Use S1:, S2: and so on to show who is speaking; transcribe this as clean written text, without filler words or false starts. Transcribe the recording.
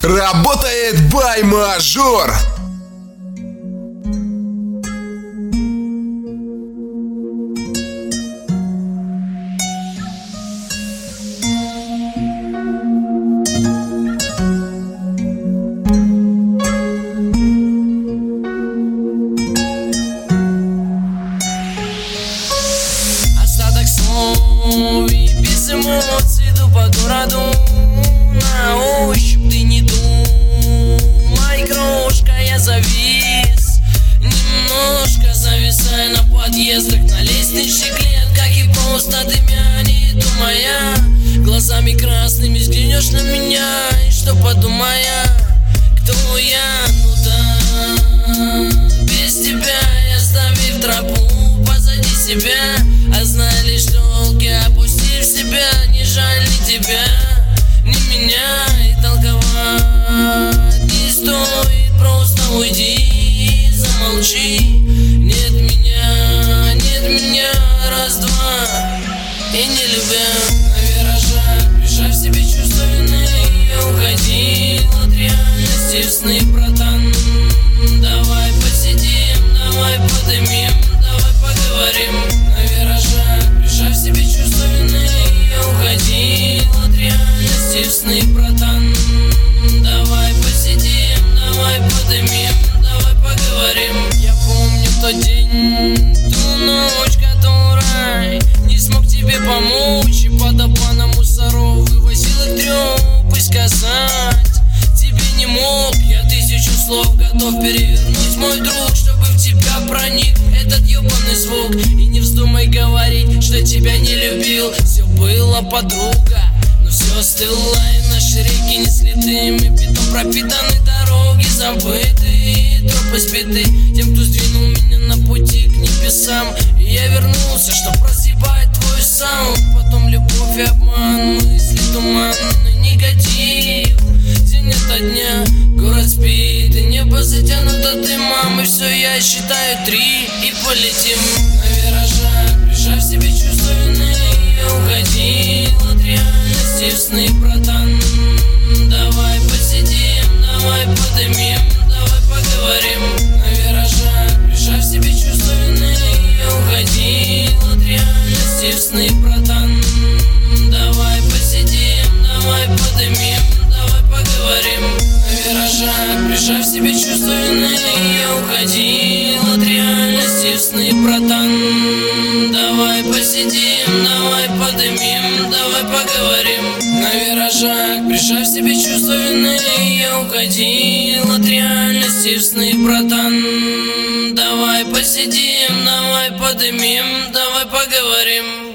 S1: Работает бай-мажор.
S2: Остаток слов и без эмоций иду по городу. На ощупь ты не думай, крошка, я завис. Немножко зависая на подъездах, на лестничных клетках и просто дымя, не думая. Глазами красными взглянешь на меня, и что подумая, кто я, ну да. Без тебя я оставив тропу позади себя, а знали, что волки, опустив себя, не жаль ни тебя, ни меня, и толковать не стоит, просто уйди, замолчи. Нет меня, раз-два, и не любя. На виражах, прижав себе чувство вины, я уходил от реальности в сны, братан. Давай посидим, давай подымим, давай поговорим. На виражах, прижав себе чувство вины, я уходил от реальности в сны, братан. Давай посидим, давай подымим, давай поговорим. Я помню тот день, ту ночь, которой не смог тебе помочь, и под обманом мусоров вывозил их трёп, и сказать тебе не мог. Я тысячу слов готов перевернуть, мой друг, чтобы в тебя проник этот ёбаный звук. И не вздумай говорить, что тебя не любил. Все было, подруга, но все остыло, и наши реки несли дым, и бетон пропитаны, дороги забыты, тропы сбиты тем, кто сдвинул меня на пути к небесам. И я вернулся, чтоб разъебать твой саунд. Потом любовь и обман, мысли, туман и негатив. День ото дня, город спит, и небо затянуто дымом. И все, я считаю 3 и полетим. На виражах, прижав себе чувство вины, я уходил от реальности в сны, братан. Давай посидим, давай подымим, давай поговорим. На виражах, прижав себе чувство вины, я уходил от реальности в сны, братан. Давай посидим, давай подымим, давай поговорим. На виражах, прижав себе чувство вины, я уходил от реальности в сны, братан. Давай посидим, давай подымим, давай поговорим. На виражах, прижав себе чувство вины, я уходил от реальности в сны, братан. Давай посидим, давай подымим, давай поговорим.